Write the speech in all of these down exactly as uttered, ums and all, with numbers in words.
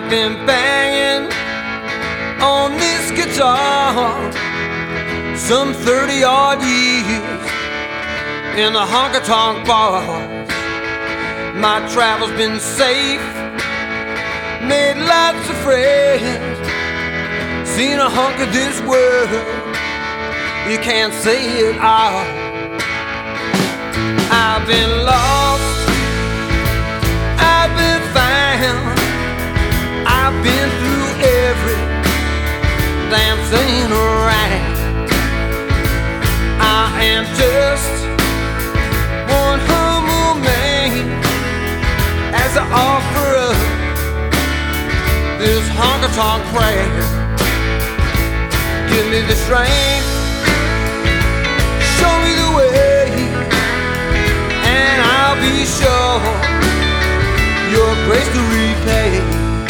I've been banging on this guitar some thirty odd years in the honky-tonk bars. My travel's been safe, made lots of friends, seen a hunk of this world, you can't say it all. I've been lost, I've been found, I've been through every damn thing around. I am just one humble man as I offer up this honky-tonk prayer. Give me the strength, show me the way, and I'll be sure your grace to repay.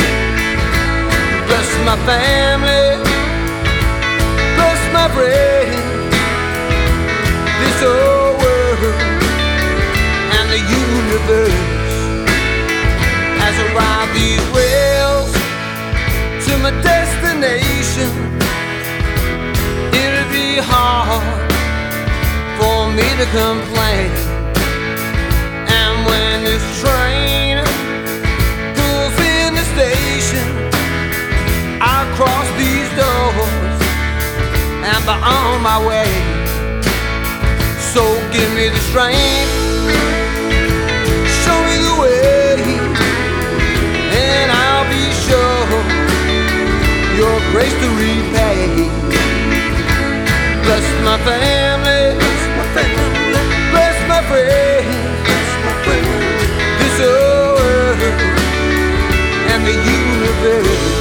Bless my family, bless my friends, this old world and the universe. As I ride these rails to my destination, it'll be hard for me to complain. And when this train pulls in the station, I'll cross these doors and be on my way. So give me the strength, show me the way, and I'll be sure your grace to repay. Bless my family, bless my family, bless my friends, bless my friends, this old world and the universe.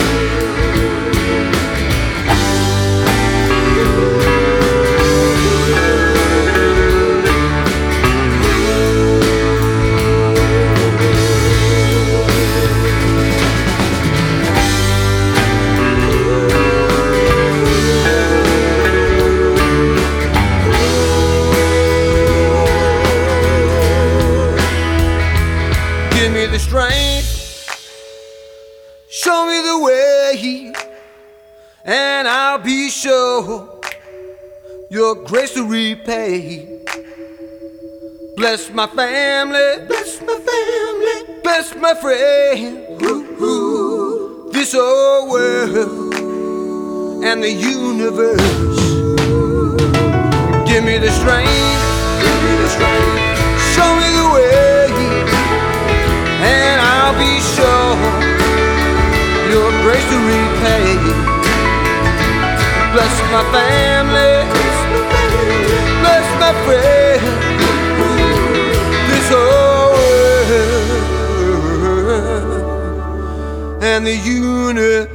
Give me the strength, show me the way, and I'll be sure your grace to repay. Bless my family, bless my family, bless my friends, ooh, ooh, this old world and the universe. Give me the strength, give me the strength, show me the way, and I'll be sure your grace to repay. Bless my family, bless my friends, this whole world and the universe.